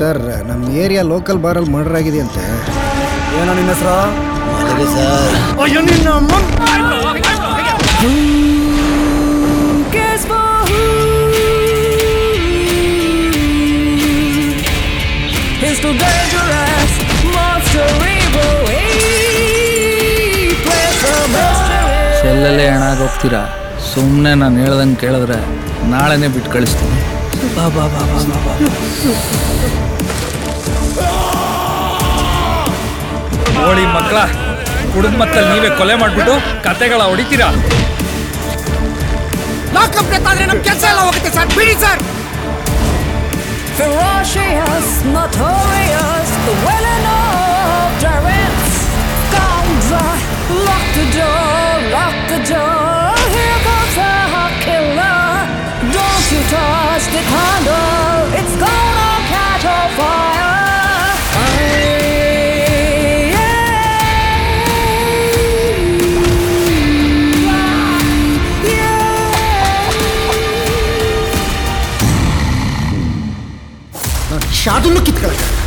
Sir ನಮ್ಮ area local ಬಾರಲ್ಲಿ murder ಆಗಿದೆ ಅಂತೆ. ಏನೋ ನಿನ್ನ ಹೆಸರು? ಮಲಗಿ ಸರ್. ಅಯ್ಯೋ ನಿನ್ನ ಸೆಲ್ಲಲ್ಲೇ ಹೋಗ್ತೀರಾ? ಸುಮ್ಮನೆ ನಾನು ಹೇಳ್ದಂಗೆ ಕೇಳಿದ್ರೆ ನಾಳೆನೇ ಬಿಟ್ಟು ಕಳಿಸ್ತೀನಿ. ಬಾ ಬಾ ಬಾ ಬಾ ಬಾ. ನೋಡಿ ಮಕ್ಕಳ, ಕುಡಿದ ಮತ್ತಲ್ಲಿ ನೀವೇ ಕೊಲೆ ಮಾಡ್ಬಿಟ್ಟು ಕತೆಗಳ ಹೊಡಿತೀರಾ? ನಮ್ ಕೆಲಸ ಎಲ್ಲ ಹೋಗುತ್ತೆ ಸರ್, ಬಿಡಿ sir. Ferocious, notorious, the villain of Durance. Come dry, lock the door. Here comes a killer. Don't you touch the candle, it's gonna catch on fire. ಶಾದನ್ನು ಕಿತ್ಕೊಳ್ಳ